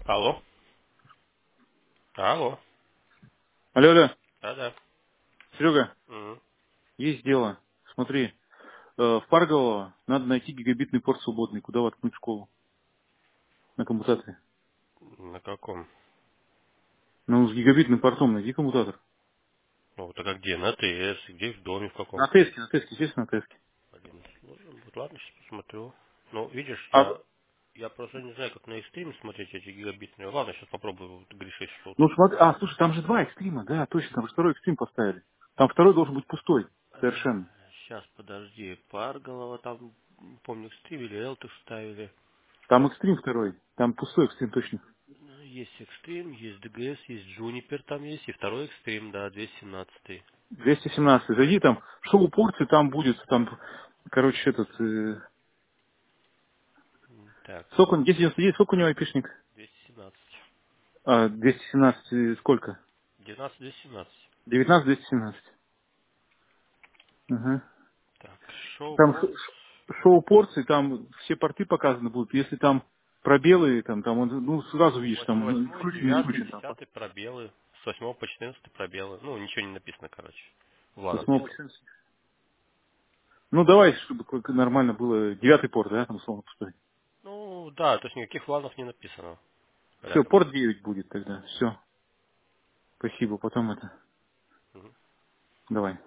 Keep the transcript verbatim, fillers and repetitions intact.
Алло. Алло. Алло, алло, Да-да. Серега, Мгм. есть дело. Смотри, э, в Парголово надо найти гигабитный порт свободный, куда воткнуть школу на коммутаторе. На каком? Ну, с гигабитным портом найди коммутатор. Ну, так а где? На ТС, где в доме в каком? На теске, на теске, естественно, на теске. Блин, сложно будет. Ладно, сейчас посмотрю. Ну, видишь, А, я я просто не знаю, как на экстриме смотреть эти гигабитные. Ладно, сейчас попробую. Ты говоришь, есть что-то. ну смотри, а, слушай, там же два экстрима, да, точно, там же второй экстрим поставили. Там второй должен быть пустой, совершенно. Сейчас, подожди. Парголова там, не помню, экстрим или элты ставили. Там экстрим второй, там пустой экстрим точно. Ну, есть экстрим, есть ДГС, есть Джунипер там есть. И второй экстрим, да, двести семнадцать. двести семнадцать, зайди там, в шоу порте там будет, там, короче, этот, э, М, Так, сколько, он- десять девяносто девять, сколько у него айпишник? двести семнадцать. А, двести семнадцать, э, сколько? девятнадцать двести семнадцать. девятнадцать двести семнадцать. Ага. Так, шоу Там ш- порт. ш- шоу порции, там все порты показаны будут. Если там пробелы, там, там он, ну, сразу Ну, видишь, вось- там ну, восьмой, включен, не девятый, включен там. десятый пробелы. С восьмого по четырнадцатый пробелы. Ну, ничего не написано, короче. В С ланах восьмого по нет. четырнадцатый. Ну, давай, чтобы как нормально было. Девятый порт, да, там условно пустой. Ну, да, то есть никаких ланов не написано Все, рядом. порт девять будет тогда. Все. Спасибо. Потом это. Мгм. Давай.